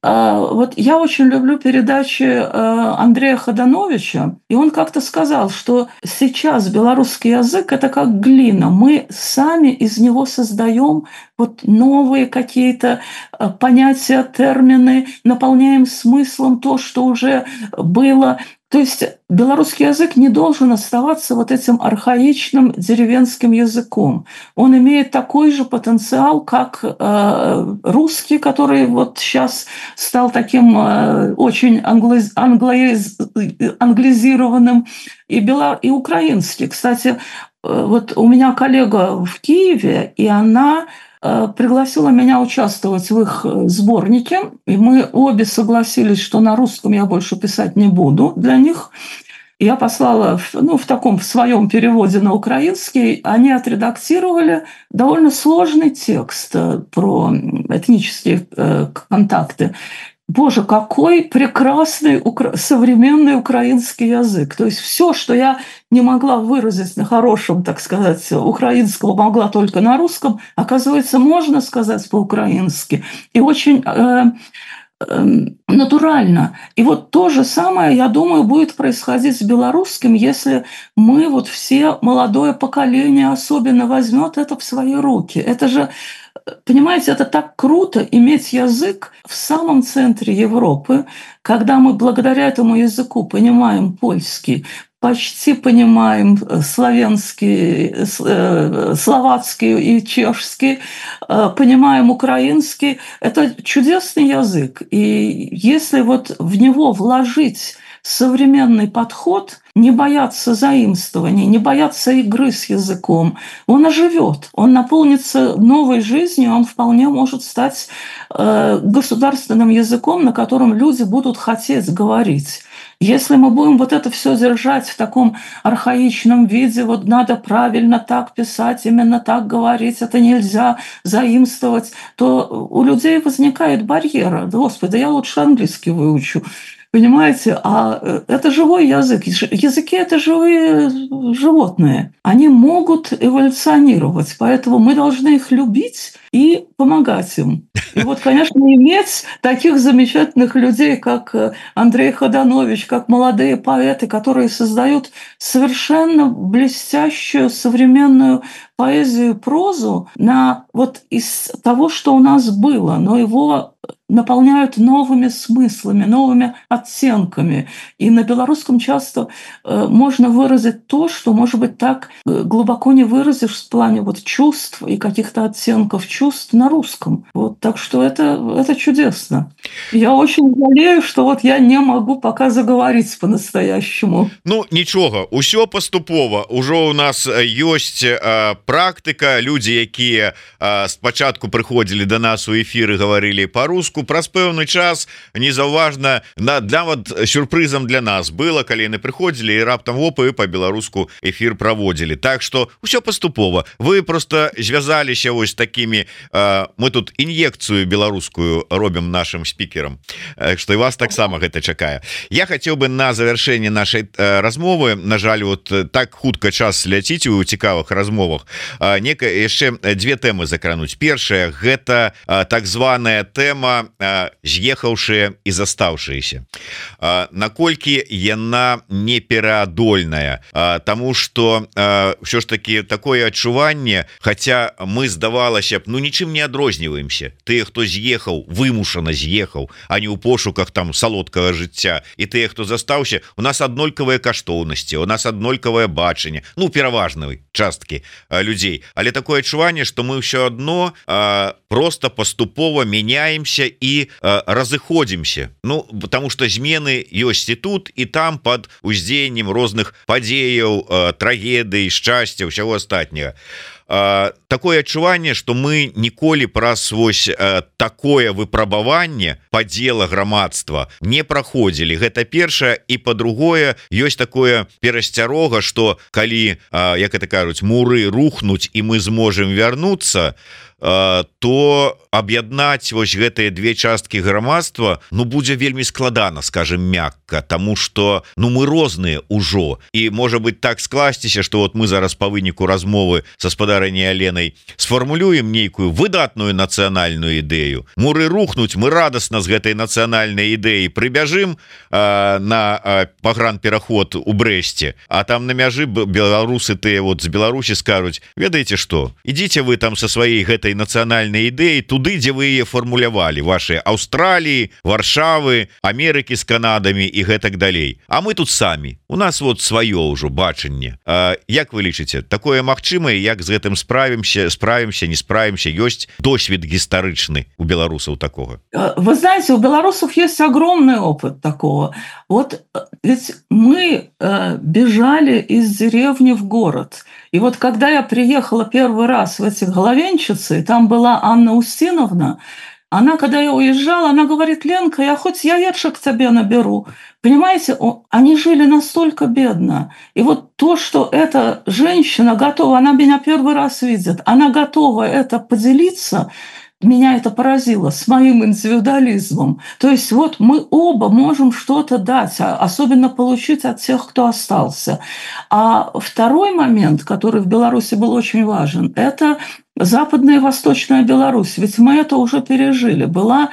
вот я очень люблю передачи Андрея Ходановича, и он как-то сказал, что сейчас белорусский язык – это как глина. Мы сами из него создаем вот новые какие-то понятия, термины, наполняем смыслом то, что уже было. То есть белорусский язык не должен оставаться вот этим архаичным деревенским языком. Он имеет такой же потенциал, как русский, который вот сейчас стал таким очень англизированным, и украинский. Кстати, вот у меня коллега в Киеве, и она пригласила меня участвовать в их сборнике, и мы обе согласились, что на русском я больше писать не буду для них. Я послала в своем переводе на украинский, они отредактировали довольно сложный текст про этнические контакты. Боже, какой прекрасный современный украинский язык. То есть все, что я не могла выразить на хорошем, так сказать, украинском, могла только на русском, оказывается, можно сказать по-украински. И очень натурально. И вот то же самое, я думаю, будет происходить с белорусским, если мы вот все, молодое поколение особенно, возьмет это в свои руки. Это же, понимаете, это так круто иметь язык в самом центре Европы, когда мы благодаря этому языку понимаем польский, почти понимаем славянский, словацкий и чешский, понимаем украинский. Это чудесный язык. И если вот в него вложить современный подход, не бояться заимствований, не бояться игры с языком, он оживет, он наполнится новой жизнью, он вполне может стать государственным языком, на котором люди будут хотеть говорить. Если мы будем вот это все держать в таком архаичном виде, вот надо правильно так писать, именно так говорить, это нельзя заимствовать, то у людей возникает барьер. Господи, я лучше английский выучу. Понимаете? А это живой язык. Языки – это живые животные. Они могут эволюционировать, поэтому мы должны их любить и помогать им. И вот, конечно, иметь таких замечательных людей, как Андрей Ходанович, как молодые поэты, которые создают совершенно блестящую современную поэзию и прозу вот из того, что у нас было, но его наполняют новыми смыслами, новыми оттенками. И на белорусском часто можно выразить то, что, может быть, так глубоко не выразишь в плане вот чувств и каких-то оттенков чувств на русском. Вот, так что это чудесно. Я очень жалею, что вот я не могу пока заговорить по-настоящему.
Ну, нічога, усё паступова. Ужо у нас ёсць практыка, людзі, якія спачатку прыходзілі да нас у эфіры, гаварылі па-руску, праз пэўны час незаўважна нават сюрпрызам для нас было, калі яны прыходзілі і раптам опы по-беларуску эфір праводзілі. Так что ўсё паступова. Вы просто звязаліся вось такими, мы тут ін'екцыю беларускую робім нашим спікерам, что і вас таксама гэта чакае. Я хацеў бы на завяршэнне нашай размовы, на жаль, вот так хутка час ляціць у цікавых размовах, яшчэ две тэмы закрануць. Першая — гэта так званая тэма з'ехаўшыя і застаўшыеся. Наколькі яна непераадольная, тому что ўсё ж таки такое адчуванне, хаця мы, здавалася б, нічым не адрозніваемся. Тыя, хто з'ехаў, вымушана з'ехаў, а не ў пошуках там салодкага жыцця, і тыя, хто застаўся, у нас аднолькавыя каштоўнасці, у нас аднолькавае бачанне, ну, пераважнай часткі людзей. Але такое адчуванне, што мы ўсё адно просто паступова мяняемся і разыходзімся. Ну, потому что змены ёсць і тут, і там под уздзеяннем розных падзеяў, трагедый, шчасця, ўсяго астатняга. Такое адчуванне, што мы ніколі праз вось такое выпрабаванне падзела грамадства не праходзілі. Гэта першае. І па-другое, ёсць такое перасцярога, што калі, як это кажуць, муры рухнуць і мы зможам вярнуцца, то аб'яднаць вось гэтыя две часткі грамадства, ну, будзе вельмі складана, скажем мякка, тому что, ну, мы розныя ўжо, і можа быть так скласціся, што вот мы зараз па выніку размовы са спадаром спадарыняй Аленай сфармулюем нейкую выдатную нацыянальную ідэю, муры рухнуць, мы радасна з гэтай нацыянальнай ідэі прыбяжым на пагранпераход у Брэсце, а там на мяжы беларусы тыя вот з Беларусі скажуць: ведаеце што, ідзіце вы там со сваёй гэтай нацыянальнай ідэі туды, дзе вы яе фармулявалі, ваши Аўстраліі, Варшавы, Амерыкі з Канадамі і гэтак далей, а мы тут самі, у нас вот сваё ўжо бачанне. Як вы лічыце, такое магчымае? Як з гэтым справимся, не справимся? Ёсць досвед гістарычны у беларусаў такого?
Вы знаете, у белорусов есть огромный опыт такого. Вот ведь мы бежали из деревни в город. И вот когда я приехала первый раз в эти Головенчицы, там была Анна Устиновна, она, когда я уезжала, она говорит: Ленка, я хоть яичек тебе наберу. Понимаете, они жили настолько бедно. И вот то, что эта женщина готова, она меня первый раз видит, она готова это поделиться, меня это поразило с моим индивидуализмом. То есть вот мы оба можем что-то дать, особенно получить от тех, кто остался. А второй момент, который в Беларуси был очень важен, это Западная и Восточная Беларусь. Ведь мы это уже пережили. Была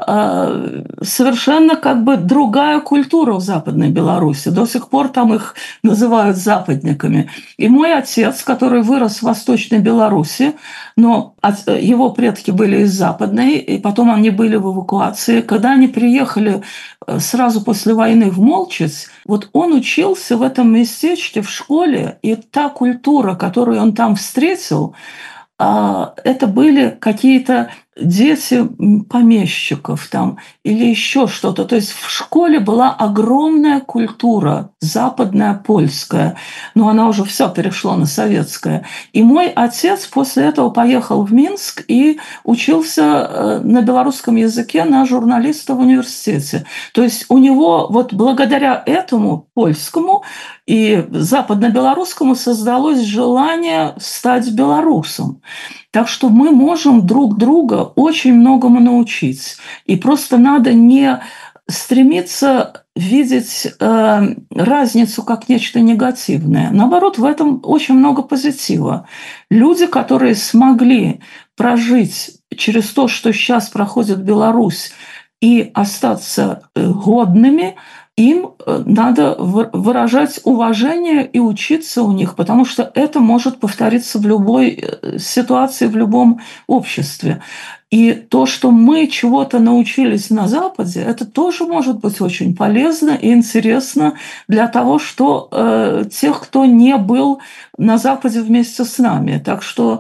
совершенно как бы другая культура в Западной Беларуси. До сих пор там их называют западниками. И мой отец, который вырос в Восточной Беларуси, но его предки были из Западной, и потом они были в эвакуации. Когда они приехали сразу после войны в Молчиц, вот он учился в этом местечке в школе, и та культура, которую он там встретил, это были какие-то дети помещиков там или еще что-то. То есть в школе была огромная культура, западная, польская, но она уже все перешло на советское. И мой отец после этого поехал в Минск и учился на белорусском языке на журналиста в университете. То есть у него вот благодаря этому польскому и западно-белорусскому создалось желание стать белорусом. Так что мы можем друг друга очень многому научить. И просто надо не стремиться видеть разницу как нечто негативное. Наоборот, в этом очень много позитива. Люди, которые смогли прожить через то, что сейчас проходит Беларусь, и остаться годными, им надо выражать уважение и учиться у них, потому что это может повториться в любой ситуации, в любом обществе. И то, что мы чего-то научились на Западе, это тоже может быть очень полезно и интересно для того, что тех, кто не был на Западе вместе с нами. Так что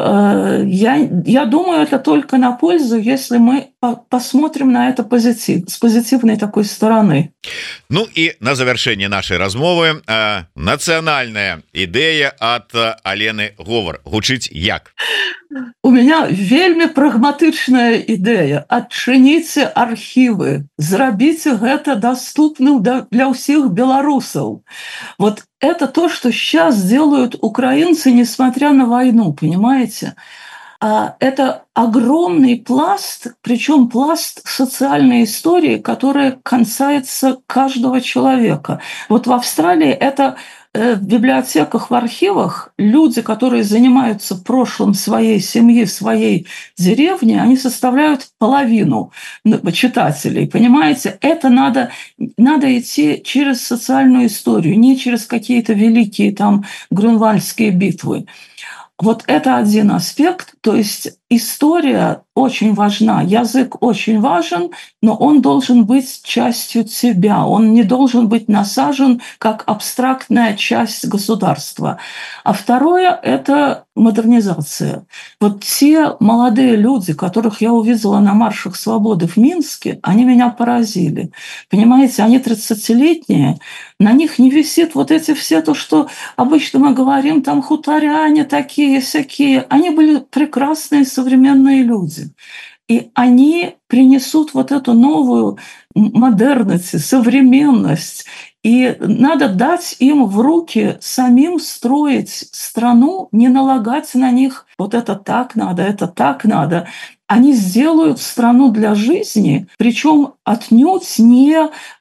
я думаю, это только на пользу, если мы посмотрим на это с позитивной такой стороны.
Ну и на завершение нашей размовы национальная идея от Алены Говор гучыць як?
У меня вельмі прагматычная ідэя. Адчыніце архівы, зрабіце гэта доступным для ўсіх беларусаў. Вот это то, что сейчас делают украинцы, несмотря на войну, понимаете? Это огромный пласт, причем пласт социальной истории, которая касается каждого человека. Вот в Австралии это в библиотеках, в архивах люди, которые занимаются прошлым своей семьи, своей деревни, они составляют половину читателей, понимаете? Это надо идти через социальную историю, не через какие-то великие там грюнвальдские битвы. Вот это один аспект, то есть история очень важна, язык очень важен, но он должен быть частью тебя, он не должен быть насажен как абстрактная часть государства. А второе – это модернизация. Вот те молодые люди, которых я увидела на маршах свободы в Минске, они меня поразили. Понимаете, они 30-летние, на них не висит вот эти все то, что обычно мы говорим, там хуторяне такие-сякие. Они были прекрасные современные люди. И они принесут вот эту новую модерность, современность. И надо дать им в руки самим строить страну, не налагать на них вот это так надо, это так надо. Они сделают страну для жизни, причем отнюдь не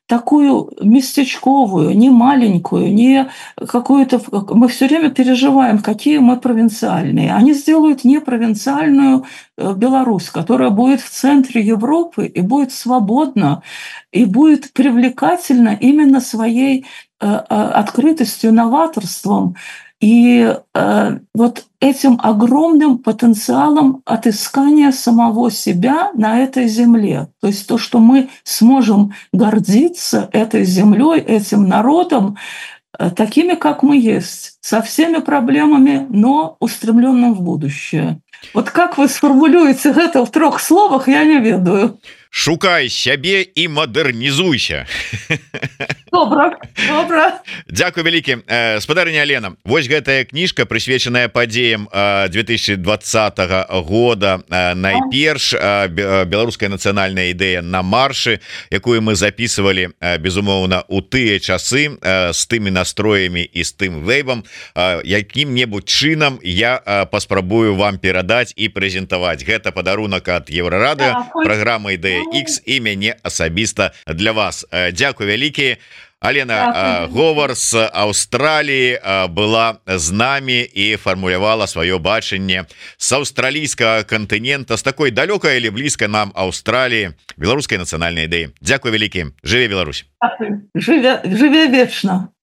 такую местечковую, не маленькую, не какую-то... Мы все время переживаем, какие мы провинциальные. Они сделают не провинциальную Беларусь, которая будет в центре Европы и будет свободна, и будет привлекательна именно своей открытостью, новаторством и вот этим огромным потенциалом отыскания самого себя на этой земле. То есть то, что мы сможем гордиться этой землей, этим народом, такими, как мы есть, со всеми проблемами, но устремленным в будущее. Вот как вы сформулюеце гэта в 3 словах, я не ведаю.
Шукай сябе і мадэрнізуйся.
Добра, добра.
Дзякуй вялікі, спадарыня Алена. Вось гэтая кніжка, прысвечаная падзеям 2020 года. Найперш беларуская нацыянальная ідэя на маршы, якую мы записывалі, безумоўна, у тыя часы з тымі настроямі і з тым вейбам. Якім-небудзь чынам я паспрабую вам перадаць і прэзентаваць. Гэта падарунак ад Еўрарадыё, праграма «Ідэя X» і мяне асабіста для вас. Дзякуй вялікі. Алена Говор з Аўстраліі была з намі і фармулявала сваё бачанне з аўстралійскага кантынента, з такой далёкай или блізка нам Аўстраліі, беларускай нацыянальнай ідэі. Дзякуй вялікі. Жыве Беларусь.
Жыве вечна.